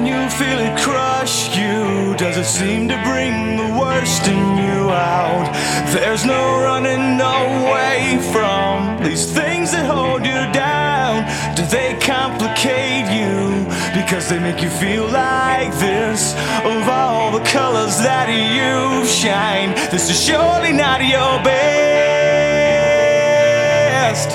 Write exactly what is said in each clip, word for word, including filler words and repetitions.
when you feel it crush you, does it seem to bring the worst in you out? There's no running away from these things that hold you down. Do they complicate you because they make you feel like this? Of all the colors that you shine, this is surely not your best.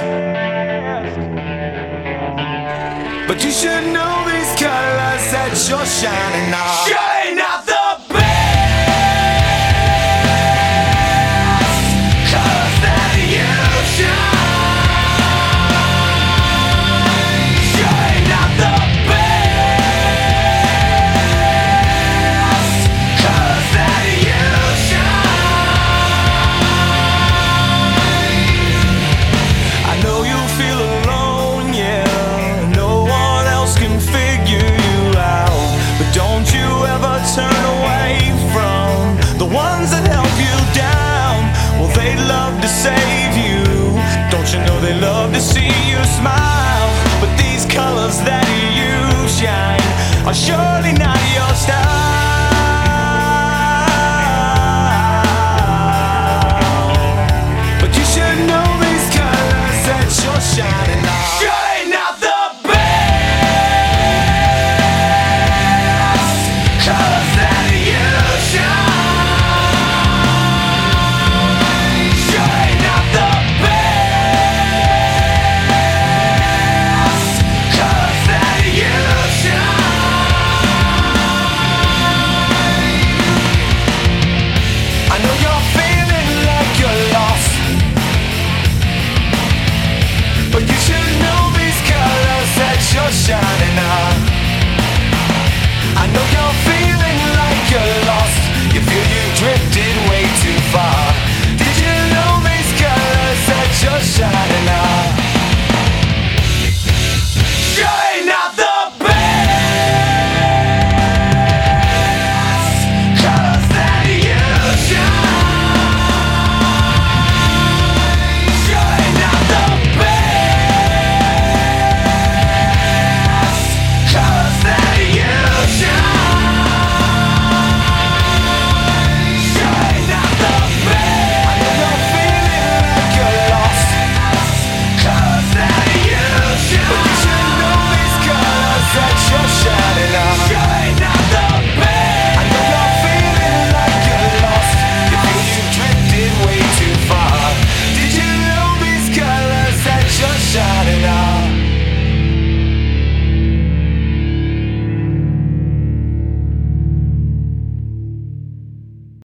But you should know these colors that you're shining are surely not the best colors that you shine. Surely not the best colors that you shine. I know you feel alone, yeah. Turn away from the ones that help you down. Well, they love to save you. Don't you know they love to see you smile? But these colors that you shine are surely not your style.